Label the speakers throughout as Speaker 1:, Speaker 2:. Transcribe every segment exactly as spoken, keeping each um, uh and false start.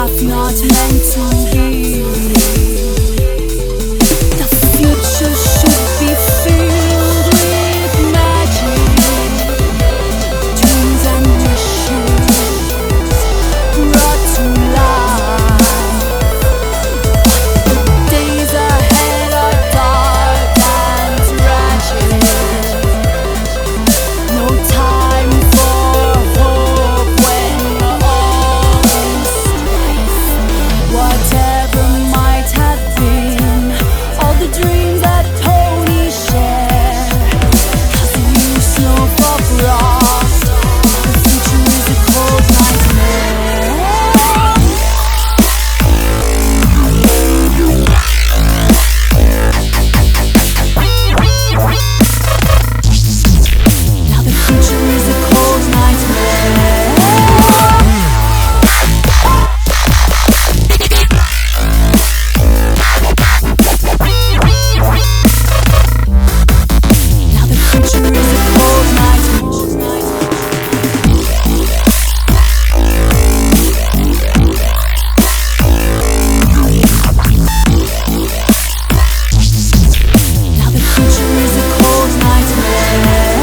Speaker 1: path not meant to be. The future should be filled with magic, dreams and wishes brought to life. The days ahead are dark and tragic. No time for hope when we're all in strife. Whatever might have been, all the dreams that ponies share, cause you snow for frost. The future is a cold nightmare. Now the future is a cold nightmare. Now the future is a cold nightmare. Now the future is a cold nightmare.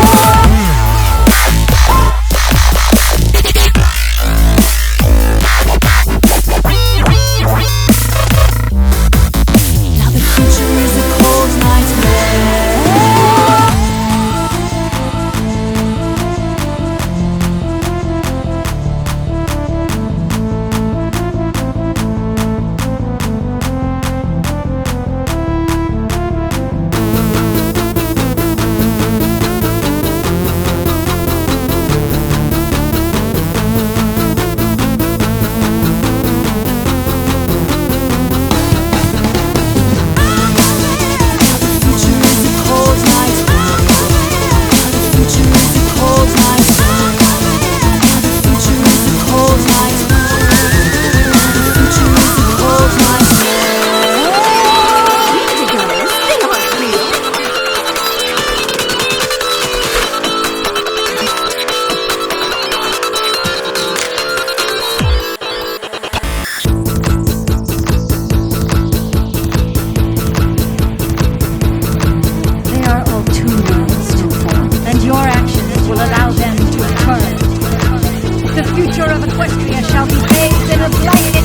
Speaker 1: Now the future is a cold nightmare.
Speaker 2: They are all too nice to fall, and your actions will allow them to turn. The future of Equestria shall be bathed in a blanket